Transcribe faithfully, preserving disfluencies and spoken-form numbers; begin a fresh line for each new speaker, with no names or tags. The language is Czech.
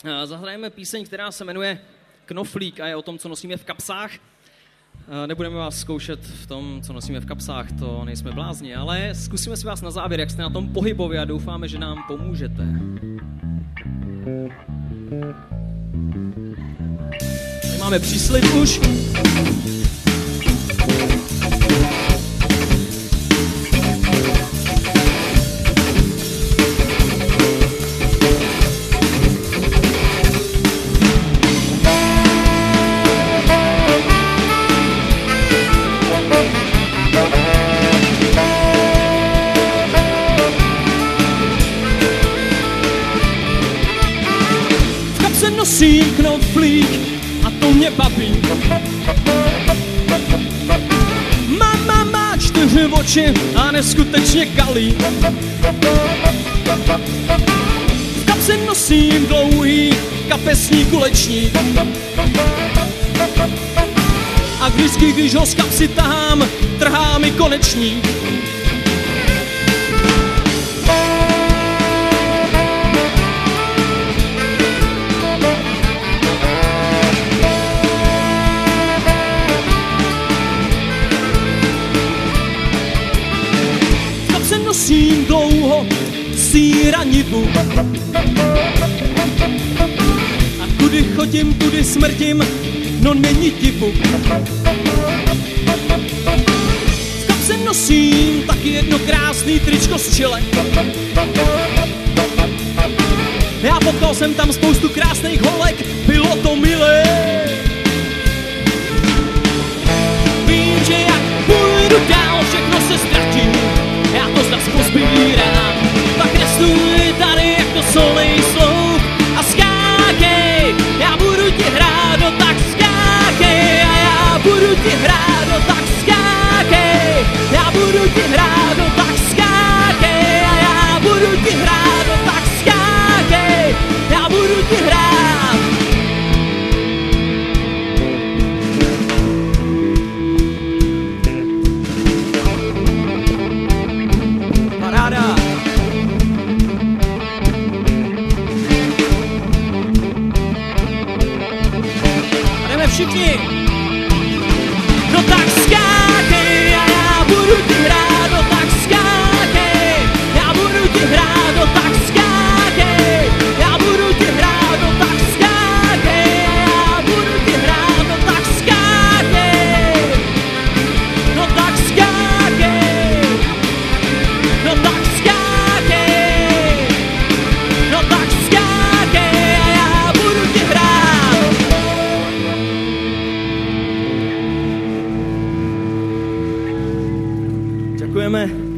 Zahrajeme píseň, která se jmenuje Knoflík a je o tom, co nosíme v kapsách. Nebudeme vás zkoušet v tom, co nosíme v kapsách, to nejsme blázni, ale zkusíme si vás na závěr, jak jste na tom pohybově a doufáme, že nám pomůžete. Tady máme příslib už. Nosím knoflík a to mě baví. Mama má čtyři oči a neskutečně kalí. V kapse nosím dlouhý kapesní kulečník. A vždycky, když ho z kapsy tahám, trhá mi konečník. Nosím dlouho síranivu a kudy chodím, tudy smrtím, no není divu. V kapse nosím taky jedno krásný tričko z Chile. Já potkal jsem tam spoustu krásných holek, bylo to milé. Vím, že jak půjdu dál, všechno se ztratí. Já to zdas pozbírám, tak nestůj tady jak to solej sloup a skákej, já budu ti hrát, no tak skákej a já budu ti hrát, no tak skákej, já budu ti hrát, no tak skákej a já budu ti hrát, no tak skákej, já budu ti hrát. Všichni. No tak skákej a já budu ti hrát, no tak skákej, já budu ti hrát, no tak skákej, já budu ti hrát, no tak skákej a já budu ti hrát, no tak skákej, no tak skákej, no tak skákej, no tak skákej a já budu ti hrát. Děkujeme.